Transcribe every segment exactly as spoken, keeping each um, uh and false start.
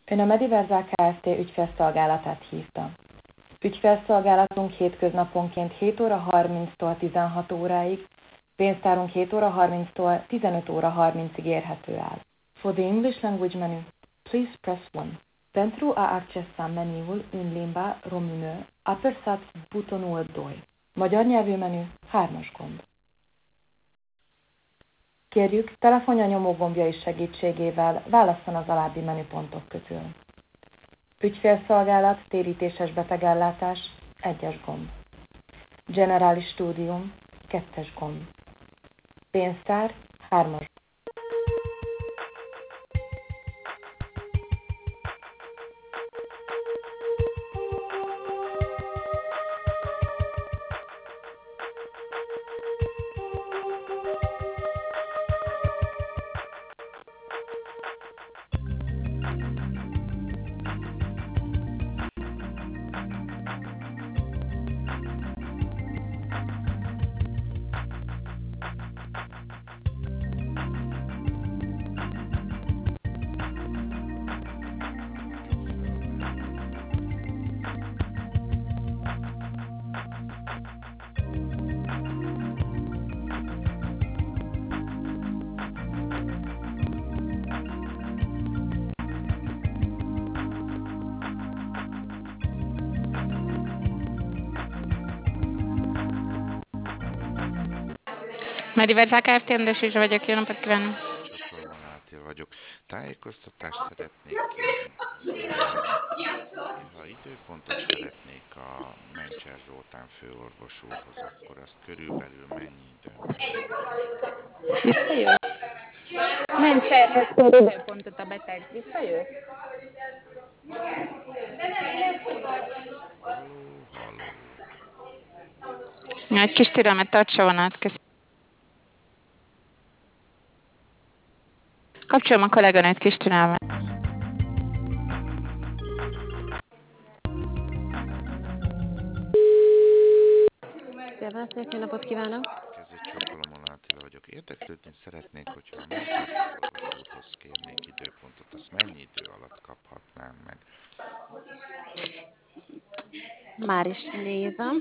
Ön a Mediversal Kft. Ügyfélszolgálatát hívta. Ügyfélszolgálatunk hétköznaponként hét óra harminctól tizenhat óráig, pénztárunk hét óra harminctól tizenöt óra harmincig érhető áll. For the English language menu, please press one. Pentru a accessa meniul în limba română, apăsați butonul doi. Magyar nyelvű menü, hármas gomb. Kérjük, telefonja nyomógombjai segítségével válasszon az alábbi menüpontok közül. Ügyfélszolgálat, térítéses betegellátás, egyes gomb. Generális stúdium, kettes gomb. Pénztár, hármas. Mediversal Kft. András Zsuzsa vagyok, jó napot kívánok! Csatormán Attila vagyok. Tájékoztatást szeretnék kérni. Ha időpontot szeretnék a Mencser Zoltán főorvos úrhoz, akkor azt körülbelül mennyi időn belül tudnám? Visszajön? Mencserhez kér időpontot a beteg. Visszajön? Halló, halló. Egy kis türelmet tartsa vonat, köszönöm. Kapcsolom a kolléganőt, kis türelmet. Szevasztok, jó napot kívánok! Kezdett Csakolomon Attila vagyok. Érdeklődni szeretnék, hogyha a Mencser főorvos úrhoz kérnék időpontot, azt mennyi idő alatt kaphatnám meg? Már is nézem.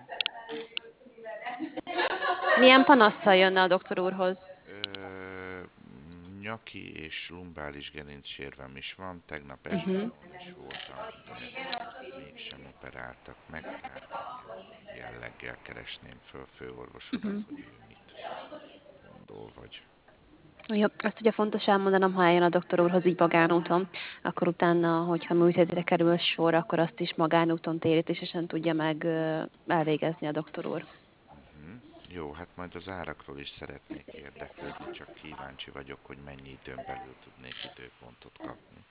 Milyen panasszal jönne a doktor úrhoz? Ö, nyaki és lumbális gerincsérvem is van, tegnap esküvőn is voltam, de mégsem operáltak meg, tehát ilyen jelleggel keresném föl főorvos urat, hogy ő mit gondol, vagy... Jó, azt ugye fontos elmondanom, ha eljön a doktor úrhoz így magánúton, akkor utána, hogyha műtétre kerül sor, akkor azt is magánúton térítésesen tudja meg ö, elvégezni a doktor úr. Uh-huh. Jó, hát majd az árakról is szeretnék érdeklődni, csak kíváncsi vagyok, hogy mennyi időn belül tudnék időpontot kapni.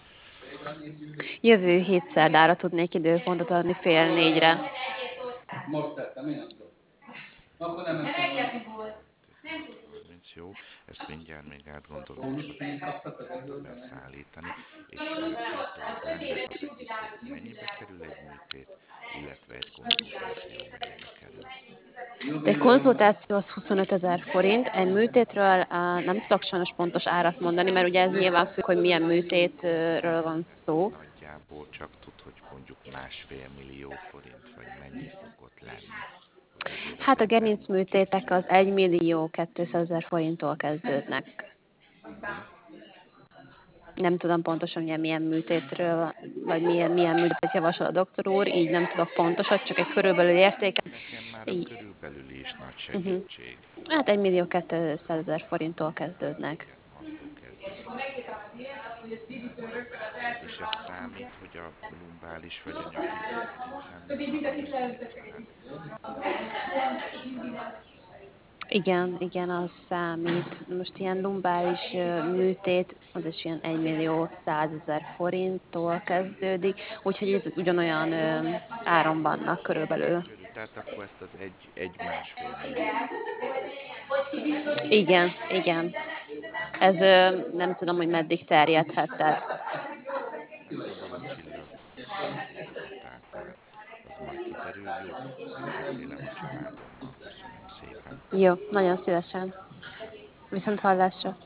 Jövő hét szerdára tudnék időpontot adni fél négyre. Most tettem, én nem tudom. Akkor nem mentem. harminc, jó, ezt mindjárt még átgondolom, és hogy tudom beszállítani. És két dolog lenne, az egyik, hogy mennyibe kerül egy műtét, illetve egy konzultáció mennyibe kerül. Egy konzultáció az huszonöt ezer forint, egy műtétről á, nem tudok sajnos pontos árat mondani, mert ugye ez nyilván függ, hogy milyen műtétről van szó. Nagyjából csak tud, hogy mondjuk másfél millió forint, vagy mennyi szokott lenni. Hát a gerincműtétek az egy millió kétszázezer forinttól kezdődnek. Uh-huh. Nem tudom pontosan, hogy milyen műtétről, vagy milyen, milyen műtétet javasol a doktor úr, így nem tudok pontosat, csak egy körülbelül értéket. Nekem már a így... körülbelül is nagy segítség. Uh-huh. Hát egy millió kétszázezer forinttól kezdődnek. Igen, attól kezdődik. És ez számít, hogy a lumbális vagy a nyaki gerincem valamennyi fölött. Igen, igen, az számít. Most ilyen lumbális műtét, az is ilyen egy millió százezer forinttól kezdődik, úgyhogy ez ugyanolyan ö, áron vannak körülbelül. Körül, tehát akkor ezt az egy, egy másfél millió. Igen, igen. Ez ö, nem tudom, hogy meddig terjedhet, tehát... Ez a villanycsillag határnál. Az majd kiderül, jó? Megbeszélem a családommal. Köszönöm szépen. Jó, nagyon szívesen. Viszont hallásra.